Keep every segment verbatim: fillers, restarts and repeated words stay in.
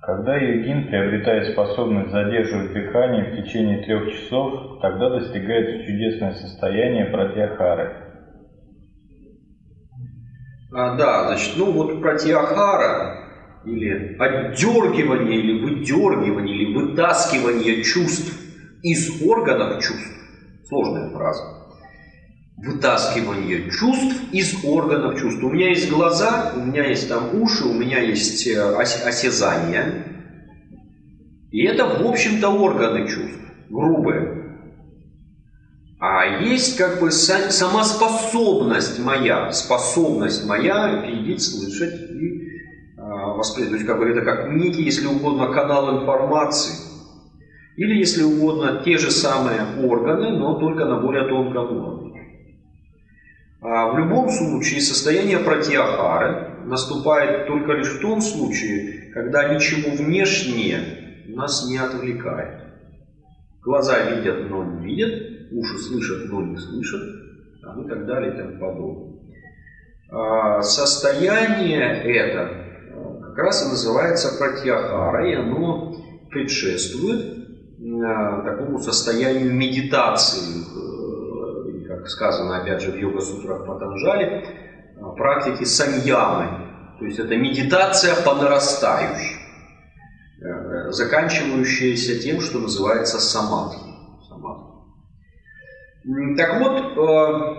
Когда йогин приобретает способность задерживать дыхание в течение трех часов, тогда достигается чудесное состояние пратьяхары. А, да, значит, ну вот пратьяхара, или отдергивание, или выдергивание, или вытаскивание чувств из органов чувств. Сложная фраза. Вытаскивание чувств из органов чувств. У меня есть глаза, у меня есть там уши, у меня есть осязание. И это, в общем-то, органы чувств, грубые. А есть как бы сама способность моя, способность моя видеть, слышать и воспринимать. То есть, как бы это как некий, если угодно, канал информации. Или, если угодно, те же самые органы, но только на более тонком уровне. А в любом случае, состояние пратьяхары наступает только лишь в том случае, когда ничего внешнее нас не отвлекает. Глаза видят, но не видят, уши слышат, но не слышат, и так далее и тому подобное. А состояние это как раз и называется пратьяхарой, и оно предшествует такому состоянию медитации, как сказано опять же в йога-сутрах Патанджали, практики саньямы. То есть это медитация по нарастающей, заканчивающаяся тем, что называется самадхи. Так вот,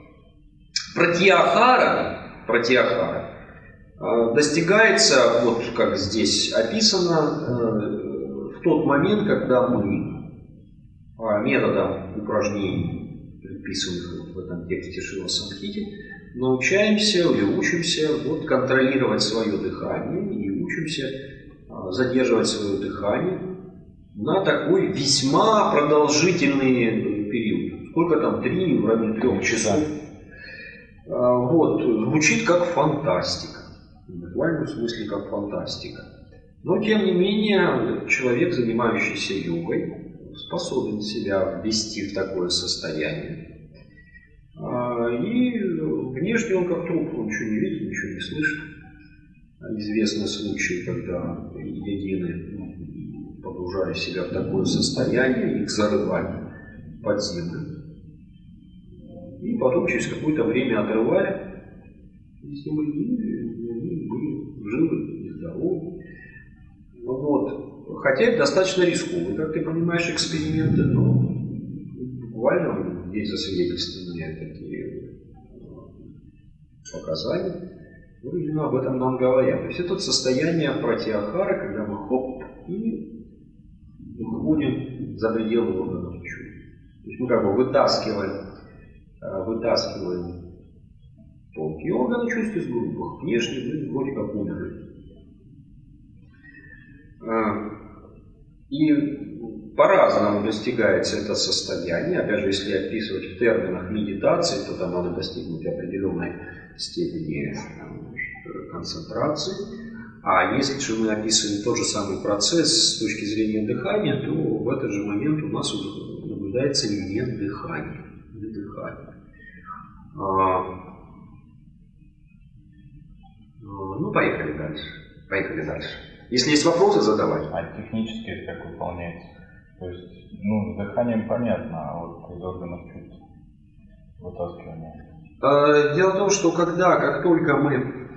пратьяхара, пратьяхара достигается, вот как здесь описано, в тот момент, когда мы методом упражнений, предписанных в этом тексте Шила Самхити, научаемся или учимся вот, контролировать свое дыхание и учимся задерживать свое дыхание на такой весьма продолжительный период. Сколько там? Три, в районе трех часов. Вот. Звучит как фантастика. В буквальном смысле как фантастика. Но, тем не менее, человек, занимающийся йогой, способен себя ввести в такое состояние. И внешне он как труп, он ничего не видит, ничего не слышит. Известны случаи, когда йогины погружали себя в такое состояние, их зарывали под землю. И потом через какое-то время отрывали, и с ним они были живы и здоровы. Вот. Хотя это достаточно рискованно, как ты понимаешь, эксперименты, но буквально есть засвидетельственные такие показания. Ну, именно об этом нам говорят. То есть это состояние пратьяхары, когда мы хоп и выходим за пределы органов чувств. То есть мы как бы вытаскиваем, вытаскиваем тонкие органы чувств из грубых, внешне мы вроде как умерли. И по-разному достигается это состояние. Опять же, если описывать в терминах медитации, то там надо достигнуть определенной степени концентрации. А если же мы описываем тот же самый процесс с точки зрения дыхания, то в этот же момент у нас наблюдается нет дыхания. Нет дыхания. Ну, поехали дальше. Поехали дальше. Если есть вопросы, задавать. А технически это как выполняется? То есть, ну, с дыханием понятно, а вот из органов чувств вытаскивание. Дело в том, что когда, как только мы,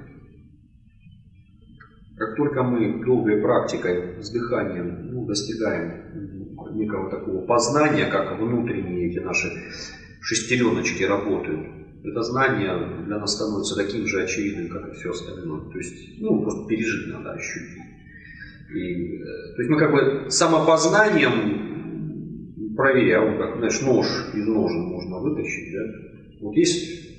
как только мы долгой практикой с дыханием ну, достигаем некого такого познания, как внутренние эти наши шестереночки работают, это знание для нас становится таким же очевидным, как и все остальное. То есть, ну, просто пережить надо, ощутить. И, то есть мы как бы самопознанием проверяем, как, знаешь, нож из ножен можно вытащить, да? Вот есть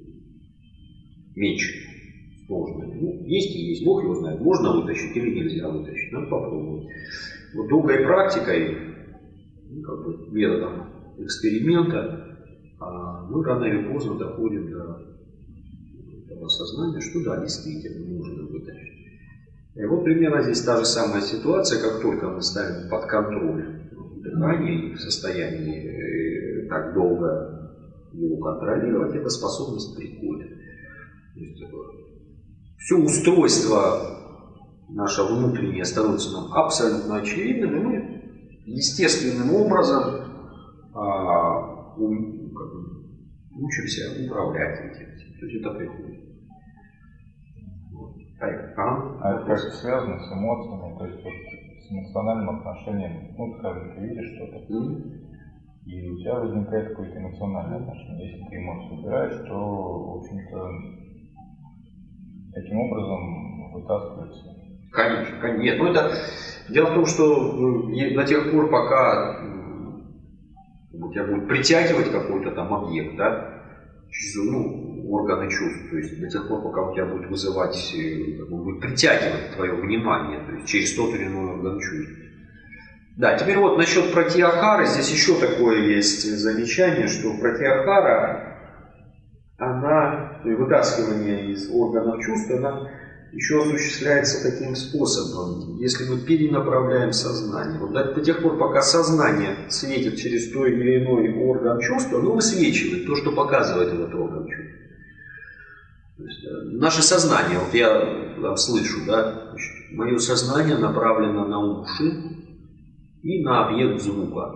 меч с ножными. Ну, есть и есть, Бог его знает, можно вытащить или нельзя вытащить, надо попробовать. Вот долгой практикой, ну, как бы методом эксперимента, мы рано или поздно доходим до этого сознания, что да, действительно нужно вытащить. И вот примерно здесь та же самая ситуация, как только мы ставим под контроль дыхание и в состоянии так долго его контролировать, эта способность приходит. То есть, все устройство наше внутреннее становится нам абсолютно очевидным, и мы естественным образом а, у, как бы, учимся управлять этим. То есть это приходит. Вот. Ага. А это как связано с эмоциями, то есть вот, с эмоциональным отношением. Ну, скажем, ты видишь что-то, mm-hmm. и у тебя возникает какое-то эмоциональное отношение. Если ты эмоции убираешь, то, в общем-то, таким образом вытаскивается. Конечно, конечно. Нет, ну это дело в том, что до тех пор, пока у тебя будет притягивать какой-то там объект, да, ну, органы чувств, то есть до тех пор, пока у тебя будет вызывать, будет притягивать твое внимание, то есть через тот или иной орган чувств. Да, теперь вот насчет пратьяхары, здесь еще такое есть замечание, что пратьяхара, она, вытаскивание из органов чувств, она еще осуществляется таким способом, если мы перенаправляем сознание. Вот до, до тех пор, пока сознание светит через той или иной орган чувства, оно высвечивает то, что показывает этот орган чувств. То есть, наше сознание, вот я там слышу, да, значит, мое сознание направлено на уши и на объект звука.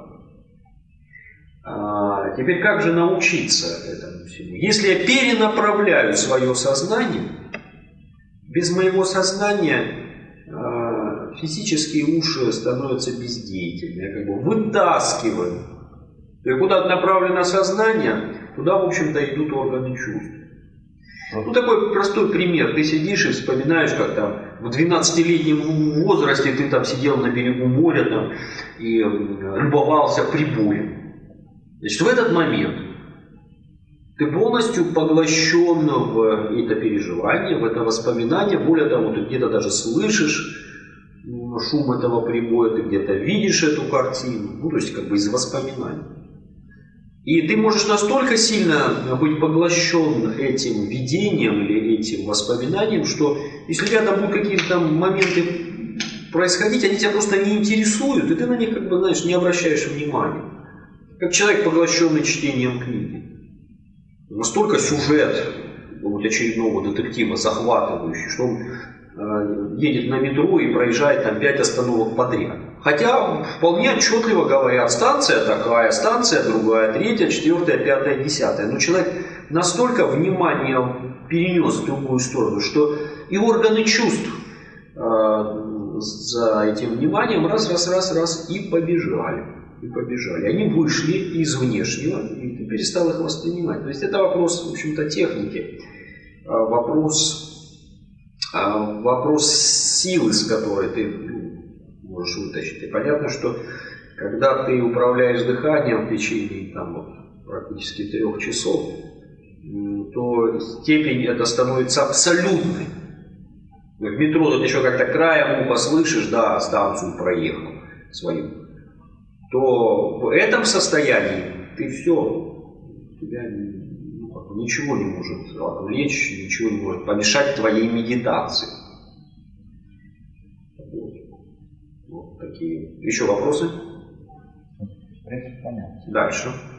А теперь как же научиться этому всему? Если я перенаправляю свое сознание, без моего сознания э, физические уши становятся бездеятельными. Я как бы вытаскиваю. То есть куда направлено сознание, туда, в общем-то, идут органы чувств. Ну, такой простой пример. Ты сидишь и вспоминаешь, как там в двенадцатилетнем возрасте ты там сидел на берегу моря там, и любовался прибоем. Значит, в этот момент ты полностью поглощен в это переживание, в это воспоминание. Более того, ты где-то даже слышишь шум этого прибоя, ты где-то видишь эту картину. Ну, то есть, как бы из воспоминаний. И ты можешь настолько сильно быть поглощен этим видением или этим воспоминанием, что если рядом будут какие-то там моменты происходить, они тебя просто не интересуют, и ты на них, как бы, знаешь, не обращаешь внимания. Как человек, поглощенный чтением книги. Настолько сюжет вот, очередного детектива захватывающий, что он э, едет на метро и проезжает там пять остановок подряд. Хотя вполне отчетливо говорят, станция такая, станция другая, третья, четвертая, пятая, десятая. Но человек настолько внимание перенес в другую сторону, что и органы чувств э, за этим вниманием раз, раз, раз, раз и побежали. И побежали. Они вышли из внешнего, и ты перестал их воспринимать. То есть это вопрос, в общем-то, техники. Вопрос, вопрос силы, с которой ты можешь вытащить. И понятно, что когда ты управляешь дыханием в течение там, вот, практически трех часов, то степень это становится абсолютной. В метро ты еще как-то краем уха слышишь, да, станцию проехал свою. То в этом состоянии ты все, тебя ну, ничего не может отвлечь, ничего не может помешать твоей медитации. Вот. Вот такие. Еще вопросы? В принципе, понятно. Дальше.